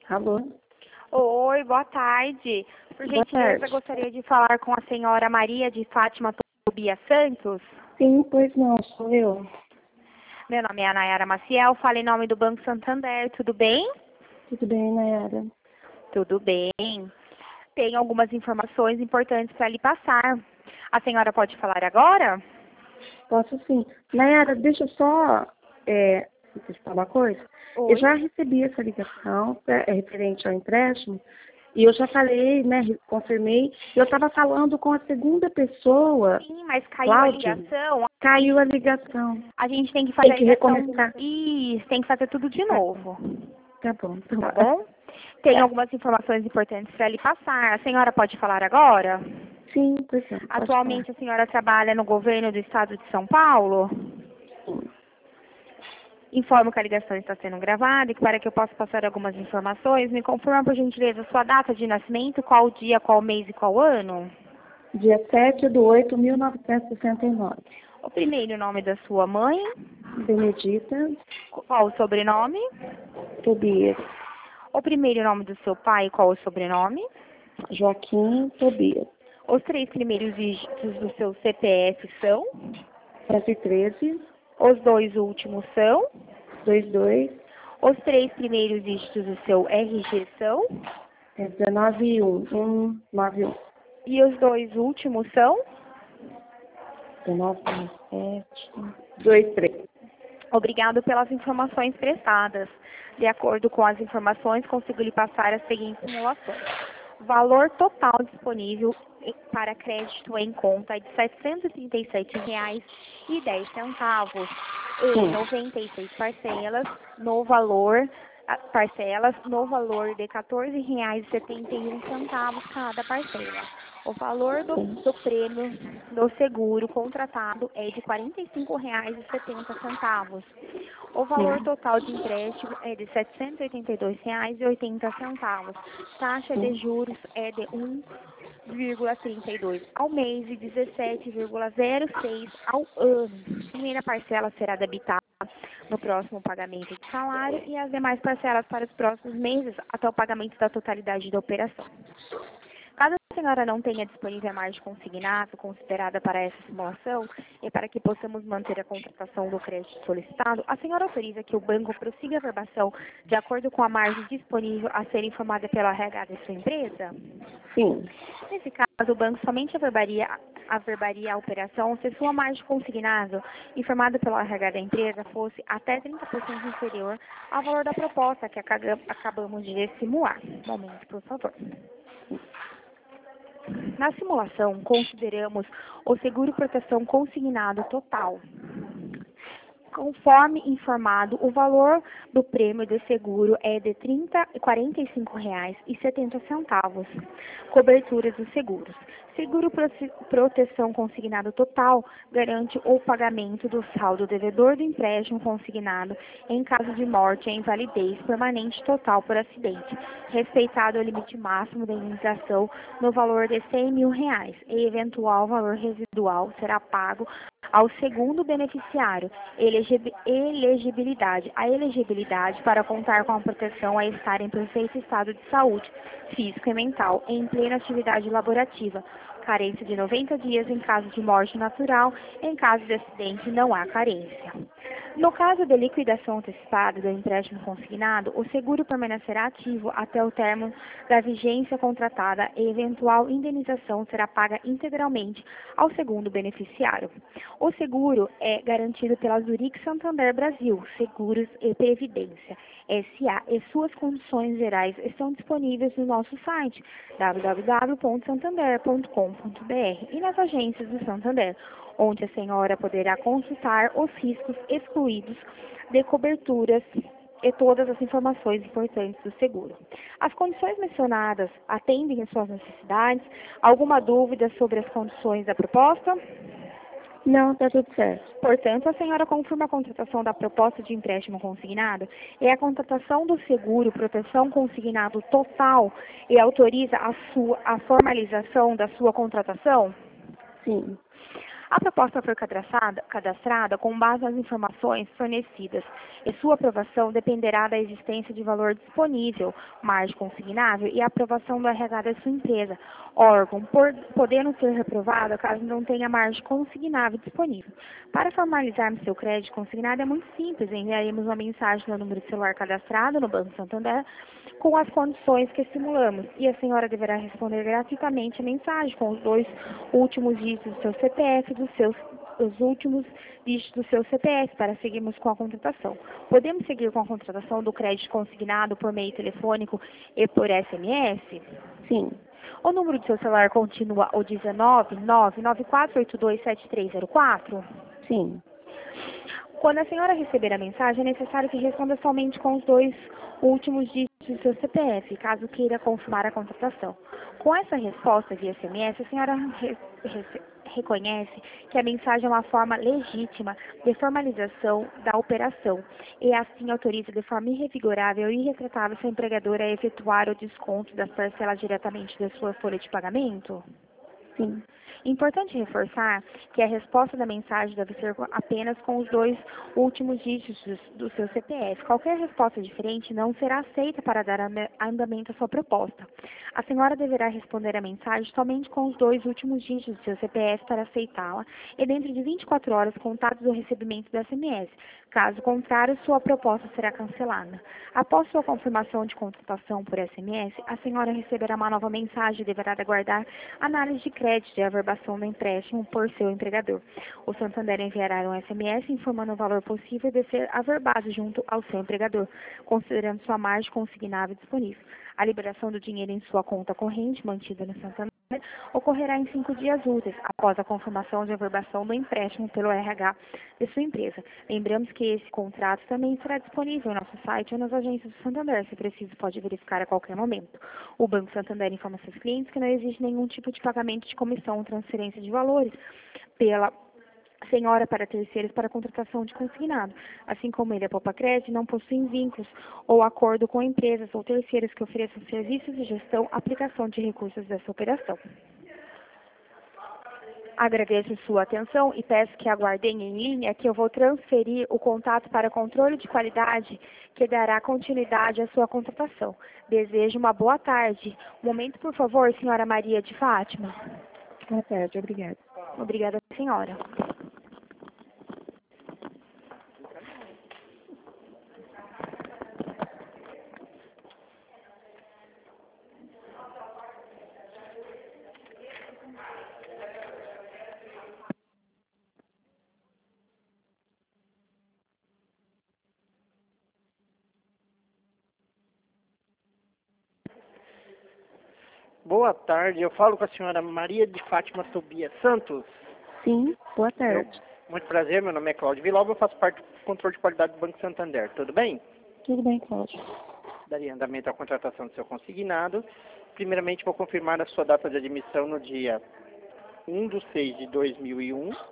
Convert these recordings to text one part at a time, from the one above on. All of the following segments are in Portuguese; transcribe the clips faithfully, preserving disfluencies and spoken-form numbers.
Alô? Oi, boa tarde. Por Boa gentileza, tarde. gostaria de falar com a senhora Maria de Fátima Tobias Santos. Sim, pois não, sou eu. Meu nome é Nayara Maciel, falo em nome do Banco Santander, tudo bem? Tudo bem, Nayara? Tudo bem. Tenho algumas informações importantes para lhe passar. A senhora pode falar agora? Posso sim. Nayara, deixa eu só é, te falar uma coisa. Oi. Eu já recebi essa ligação é, é referente ao empréstimo e eu já falei, né, re- confirmei. Eu estava falando com a segunda pessoa, Sim, mas caiu a Cláudia. ligação. Caiu a ligação. A gente tem que fazer Tem a que ligação. recomeçar. Isso, tem que fazer tudo de novo. Tá bom, então. Tá bom? Tenho É, algumas informações importantes para lhe passar. A senhora pode falar agora? sim, pois não, pode falar. Atualmente a senhora trabalha no governo do estado de São Paulo? Sim. Informo que a ligação está sendo gravada e que para que eu possa passar algumas informações, me confirma por gentileza sua data de nascimento, qual dia, qual mês e qual ano? Dia sete de oito de mil novecentos e sessenta e nove. O primeiro nome da sua mãe, Benedita qual o sobrenome? Tobias. O primeiro nome do seu pai, qual o sobrenome? Joaquim Tobias. Os três primeiros dígitos do seu C P F são? cento e treze, Os dois últimos são? vinte e dois, Os três primeiros dígitos do seu R G são? é dezenove e um, cento e noventa e um. E os dois últimos são? dezenove, sete, vinte e três. Obrigado pelas informações prestadas. De acordo com as informações, consigo lhe passar as seguintes simulações. Valor total disponível para crédito em conta é de setecentos e trinta e sete reais e dez centavos em Sim. noventa e seis parcelas, no valor ah, parcelas no valor de quatorze reais e setenta e um centavos cada parcela. O valor do, do prêmio do seguro contratado é de quarenta e cinco reais e setenta centavos. O valor Sim. total de empréstimo é de setecentos e oitenta e dois reais e oitenta centavos. Taxa de Sim. juros é de um vírgula trinta e dois ao mês e dezessete vírgula zero seis ao ano. A primeira parcela será debitada no próximo pagamento de salário e as demais parcelas para os próximos meses até o pagamento da totalidade da operação. Caso a senhora não tenha disponível a margem consignado considerada para essa simulação e para que possamos manter a contratação do crédito solicitado, a senhora autoriza que o banco prossiga a verbação de acordo com a margem disponível a ser informada pela R H de sua empresa? Sim. Nesse caso, o banco somente averbaria, averbaria a operação se sua margem consignada informada pela R H da empresa fosse até trinta por cento inferior ao valor da proposta que acaga- acabamos de simular. Um momento, por favor. Na simulação, consideramos o seguro proteção consignado total. Conforme informado, o valor do prêmio de seguro é de trinta, quarenta e cinco reais e setenta centavos. Coberturas dos seguros. Seguro prote- proteção consignado total garante o pagamento do saldo devedor do empréstimo consignado em caso de morte e invalidez permanente total por acidente, respeitado o limite máximo da indenização no valor de cem mil reais e eventual valor residual será pago ao segundo beneficiário. Elegi- Elegibilidade. A elegibilidade para contar com a proteção é estar em perfeito estado de saúde, físico e mental, em plena atividade laborativa. Carência de noventa dias em caso de morte natural, em caso de acidente não há carência. No caso de liquidação antecipada do empréstimo consignado, o seguro permanecerá ativo até o término da vigência contratada e eventual indenização será paga integralmente ao segundo beneficiário. O seguro é garantido pela Zurich Santander Brasil, Seguros e Previdência, S A, e suas condições gerais estão disponíveis no nosso site w w w ponto santander ponto com ponto b r e nas agências do Santander, onde a senhora poderá consultar os riscos excluídos de coberturas e todas as informações importantes do seguro. As condições mencionadas atendem às suas necessidades? Alguma dúvida sobre as condições da proposta? Não, tá tudo certo. Portanto, a senhora confirma a contratação da proposta de empréstimo consignado e a contratação do seguro proteção consignado total e autoriza a, sua, a formalização da sua contratação? Sim. A proposta foi cadastrada, cadastrada com base nas informações fornecidas e sua aprovação dependerá da existência de valor disponível, margem consignável e a aprovação do R H da sua empresa, órgão, por, podendo ser reprovada caso não tenha margem consignável disponível. Para formalizarmos seu crédito consignado é muito simples, enviaremos uma mensagem no número de celular cadastrado no Banco Santander com as condições que simulamos e a senhora deverá responder gratuitamente a mensagem com os dois últimos dígitos do seu C P F e dos seus os últimos dígitos do seu C P F para seguirmos com a contratação. Podemos seguir com a contratação do crédito consignado por meio telefônico e por S M S? Sim. O número do seu celular continua o dezenove, nove nove quatro oito dois sete três zero quatro? Sim. Quando a senhora receber a mensagem, é necessário que responda somente com os dois últimos dígitos do seu C P F, caso queira confirmar a contratação. Com essa resposta via S M S, a senhora re re reconhece que a mensagem é uma forma legítima de formalização da operação e assim autoriza de forma irrevigorável e irretratável seu empregador a efetuar o desconto das parcelas diretamente da sua folha de pagamento? Sim. Importante reforçar que a resposta da mensagem deve ser apenas com os dois últimos dígitos do seu C P F. Qualquer resposta diferente não será aceita para dar andamento à sua proposta. A senhora deverá responder a mensagem somente com os dois últimos dígitos do seu C P F para aceitá-la e dentro de vinte e quatro horas contados do recebimento do S M S. Caso contrário, sua proposta será cancelada. Após sua confirmação de contratação por S M S, a senhora receberá uma nova mensagem e deverá aguardar análise de crédito e averbação do empréstimo por seu empregador. O Santander enviará um S M S informando o valor possível de ser averbado junto ao seu empregador, considerando sua margem consignável disponível. A liberação do dinheiro em sua conta corrente, mantida no Santander, ocorrerá em cinco dias úteis, após a confirmação de averbação do empréstimo pelo R H de sua empresa. Lembramos que esse contrato também será disponível no nosso site ou nas agências do Santander. Se preciso, pode verificar a qualquer momento. O Banco Santander informa seus clientes que não existe nenhum tipo de pagamento de comissão ou transferência de valores pela senhora para terceiros para contratação de consignado, assim como ele, a Poupa Crédito, não possuem vínculos ou acordo com empresas ou terceiros que ofereçam serviços de gestão, aplicação de recursos dessa operação. Agradeço sua atenção e peço que aguardem em linha que eu vou transferir o contato para controle de qualidade que dará continuidade à sua contratação. Desejo uma boa tarde. Um momento, por favor, senhora Maria de Fátima. Boa tarde, obrigada. Obrigada, senhora. Boa tarde, eu falo com a senhora Maria de Fátima Tobias Santos. Sim, boa tarde. Eu, muito prazer, meu nome é Cláudio Vilauba, eu faço parte do controle de qualidade do Banco Santander. Tudo bem? Tudo bem, Cláudio. Daria andamento à contratação do seu consignado. Primeiramente, vou confirmar a sua data de admissão no dia um de seis de dois mil e um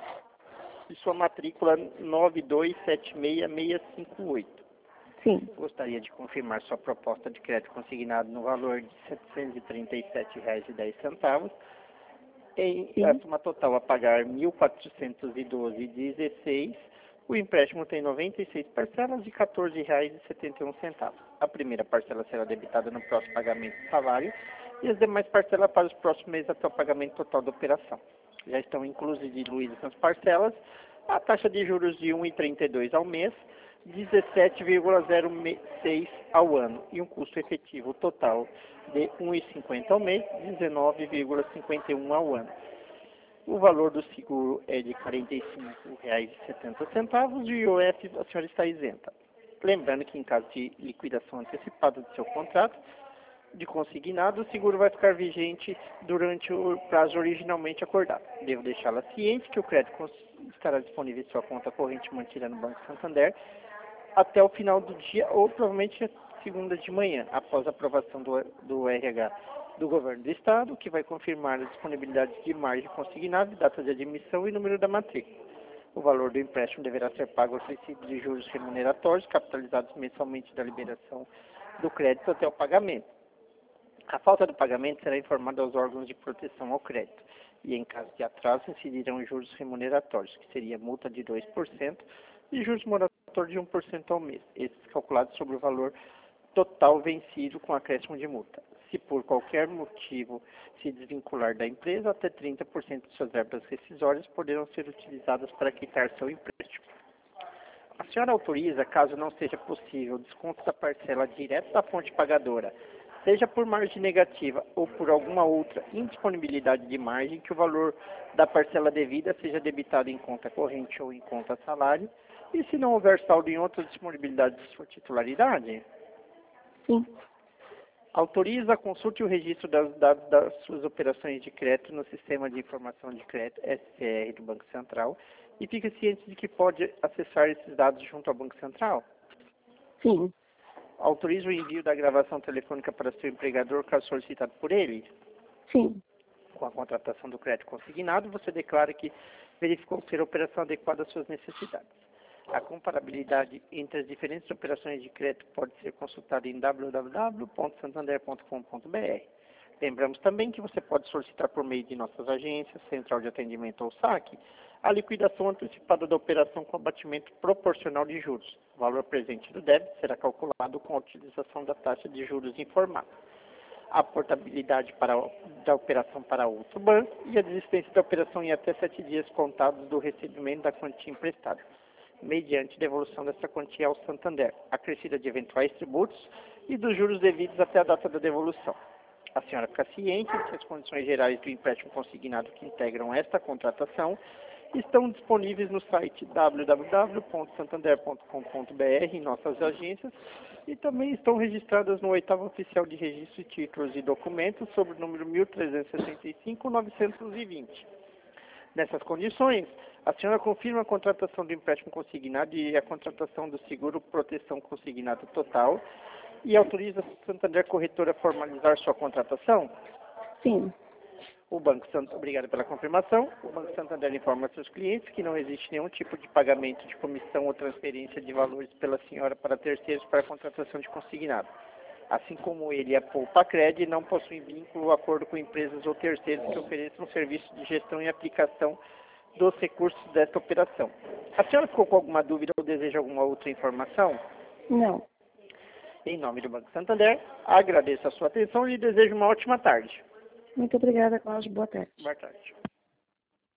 e sua matrícula nove dois sete seis seis cinco oito. Sim. Gostaria de confirmar sua proposta de crédito consignado no valor de setecentos e trinta e sete reais e dez centavos, em Sim. a soma total a pagar mil quatrocentos e doze reais e dezesseis centavos. O empréstimo tem noventa e seis parcelas de quatorze reais e setenta e um centavos. A primeira parcela será debitada no próximo pagamento do salário e as demais parcelas para os próximos meses até o pagamento total da operação. Já estão inclusas e diluídas nas parcelas a taxa de juros de um vírgula trinta e dois ao mês, dezessete vírgula zero seis ao ano e um custo efetivo total de um vírgula cinquenta ao mês, dezenove vírgula cinquenta e um ao ano. O valor do seguro é de quarenta e cinco reais e setenta centavos e o I O F a senhora está isenta. Lembrando que em caso de liquidação antecipada do seu contrato de consignado, o seguro vai ficar vigente durante o prazo originalmente acordado. Devo deixá-la ciente que o crédito estará disponível em sua conta corrente mantida no Banco Santander até o final do dia ou provavelmente segunda de manhã, após a aprovação do, do R H do Governo do Estado, que vai confirmar a disponibilidade de margem consignada, data de admissão e número da matrícula. O valor do empréstimo deverá ser pago aos recibos de juros remuneratórios, capitalizados mensalmente da liberação do crédito até o pagamento. A falta do pagamento será informada aos órgãos de proteção ao crédito. e, em caso de atraso, incidirão juros remuneratórios, que seria multa de dois por cento e juros moratórios de um por cento ao mês, esses calculados sobre o valor total vencido com acréscimo de multa. Se por qualquer motivo se desvincular da empresa, até trinta por cento de suas verbas rescisórias poderão ser utilizadas para quitar seu empréstimo. A senhora autoriza, caso não seja possível, o desconto da parcela direto da fonte pagadora, seja por margem negativa ou por alguma outra indisponibilidade de margem, que o valor da parcela devida seja debitado em conta corrente ou em conta salário, e se não houver saldo em outra disponibilidade de sua titularidade? Sim. Autoriza, consulte o registro das dados das suas operações de crédito no Sistema de Informação de Crédito, S C R, do Banco Central, e fique ciente de que pode acessar esses dados junto ao Banco Central? Sim. Autoriza o envio da gravação telefônica para seu empregador, caso solicitado por ele? Sim. Com a contratação do crédito consignado, você declara que verificou ser a operação adequada às suas necessidades. A comparabilidade entre as diferentes operações de crédito pode ser consultada em w w w ponto santander ponto com ponto b r. Lembramos também que você pode solicitar por meio de nossas agências, central de atendimento ou saque, a liquidação antecipada da operação com abatimento proporcional de juros. O valor presente do débito será calculado com a utilização da taxa de juros informada. A portabilidade para, da operação para outro banco e a desistência da operação em até sete dias contados do recebimento da quantia emprestada, mediante devolução dessa quantia ao Santander, acrescida de eventuais tributos e dos juros devidos até a data da devolução. A senhora fica ciente de que as condições gerais do empréstimo consignado que integram esta contratação estão disponíveis no site w w w ponto santander ponto com ponto b r em nossas agências e também estão registradas no oitavo Oficial de Registro de Títulos e Documentos sob o número mil trezentos e sessenta e cinco, novecentos e vinte. Nessas condições, a senhora confirma a contratação do empréstimo consignado e a contratação do seguro proteção consignado total e autoriza a Santander Corretora a formalizar sua contratação? Sim. O Banco Santander, obrigado pela confirmação. O Banco Santander informa a seus clientes que não existe nenhum tipo de pagamento de comissão ou transferência de valores pela senhora para terceiros para a contratação de consignado. Assim como ele e a Poupacred não possuem vínculo ou acordo com empresas ou terceiros que ofereçam serviços de gestão e aplicação dos recursos desta operação. A senhora ficou com alguma dúvida ou deseja alguma outra informação? Não. Em nome do Banco Santander, agradeço a sua atenção e lhe desejo uma ótima tarde. Muito obrigada, Cláudio. Boa tarde. Boa tarde.